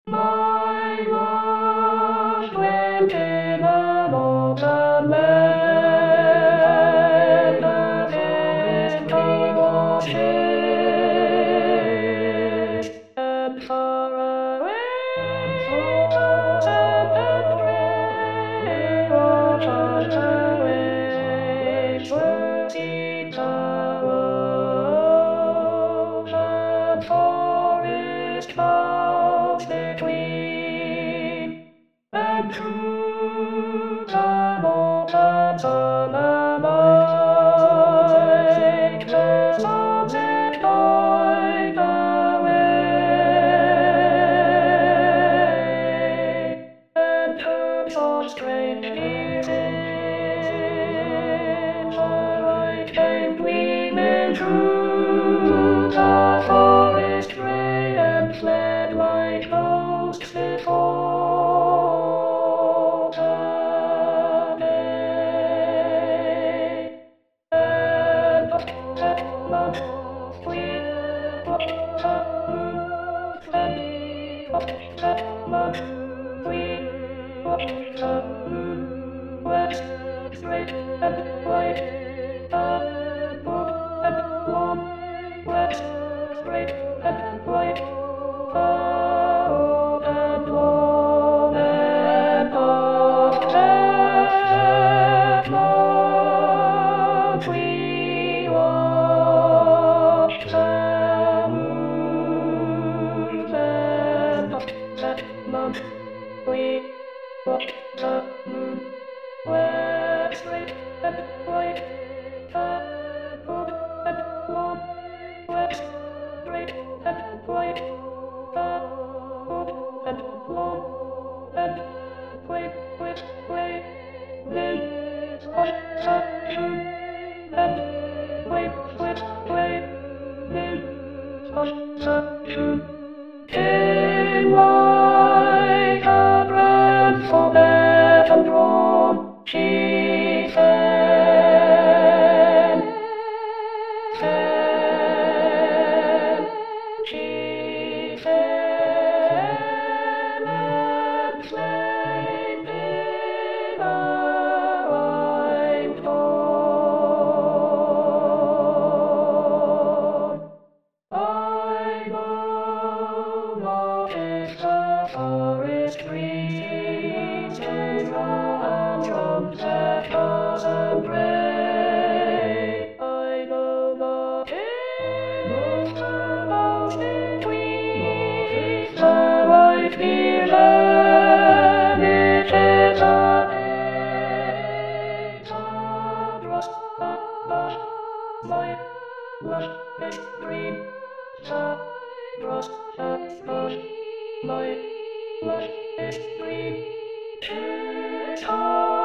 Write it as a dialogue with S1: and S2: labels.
S1: My was went in an open land, and in the watching, and far away, and far away, were the towers and forest clouds between, and through the mountains on the night, the sunset died away, and turned so strangely dim, the light came gleaming through the forest gray, and fled like ghosts before the day. And we west, straight and white, and warm, west, straight and white, and warm and off that mount we watched the moon, and off that mount we watched the moon, west, straight and white, and warm, west, straight and white, and warm, and wait, this was the moon, and wait, this was the moon. In white and red for bed and drawn, she fell, she fell and slept in a white dawn. I know not if the forest trees and from that color gray. I know not if the mountain trees the white field and it is a day to trust my lush and green. Trust my lush and green.